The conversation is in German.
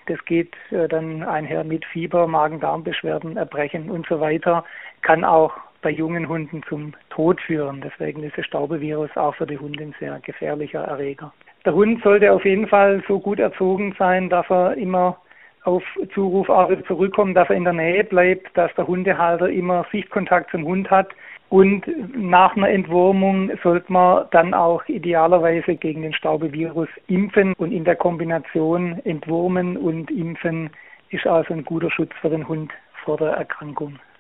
das geht dann einher mit Fieber, Magen-Darm-Beschwerden, Erbrechen und so weiter, kann auch bei jungen Hunden zum Tod führen. Deswegen ist das Staubevirus auch für die Hunde ein sehr gefährlicher Erreger. Der Hund sollte auf jeden Fall so gut erzogen sein, dass er immer auf Zuruf auch wieder zurückkommt, dass er in der Nähe bleibt, dass der Hundehalter immer Sichtkontakt zum Hund hat. Und nach einer Entwurmung sollte man dann auch idealerweise gegen den Staubevirus impfen. Und in der Kombination Entwurmen und Impfen ist also ein guter Schutz für den Hund vor der Erkrankung.